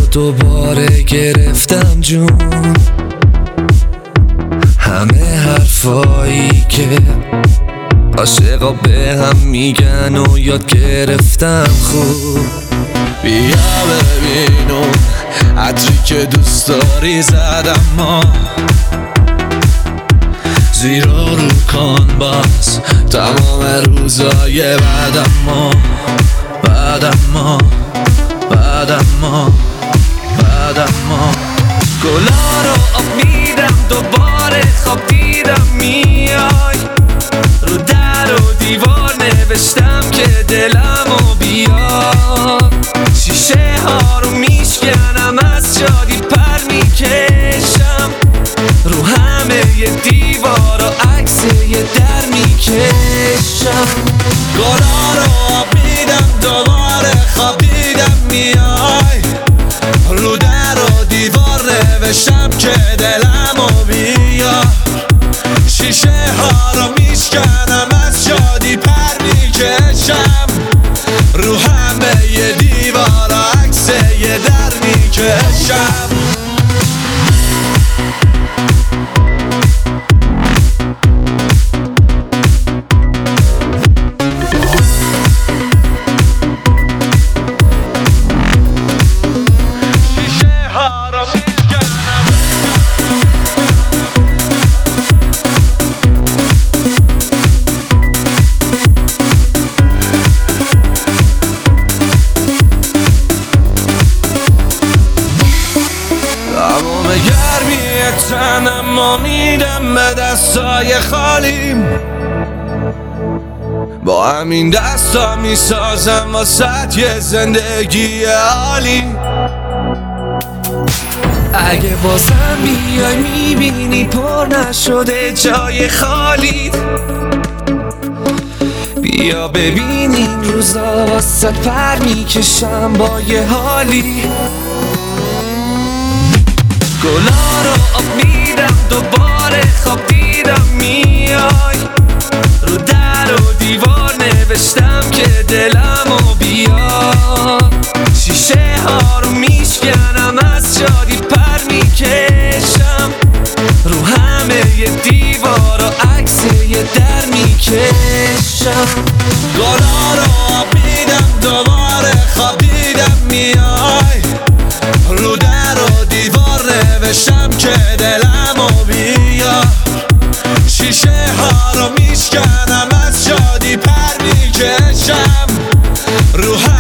دوباره گرفتم جون، همه حرفایی که عاشقا به هم میگن و یاد گرفتم خوب. بیا ببینم عطری که دوست داری زدم ما، زیرا رو کن باز تمام روزای بعدم ما گلا رو آب میدم دوباره خواب دیدم میای، رو در و دیوار نوشتم که دلمو بیار، شیشه ها رو میشکنم از شادی پر میکشم، رو همه ی دیوار و عکس یه در میکشم. گلا رو آب میدم دوباره خواب دیدم میای، رو در و دیوار نوشتم که دلمو بیار، شیشه ها رو میشکنم از شادی پر میکشم، رو همه ی دیوار و عکس یه در میکشم. گرمی تنم ما میدم به دستای خالیم، با همین دستا میسازم واسه یه زندگی عالی. اگه بازم بیای میبینی پر نشده جای خالی، بیا ببین این روزا واسه پر میکشم با یه حالی. گلا رو آب میدم دوباره خواب دیدم میای، رو در و دیوار نوشتم که دلمو بیار، شیشه ها رو میشکنم از شادی پر میکشم، رو همه ی دیوار و عکس یه در میکشم. گلا رو آب میدم دوباره خواب دیدم میای، رو در و دیوار نوشتم که دلمو بیار، شیشه ها رو میشکنم از شادی پر میکشم، رو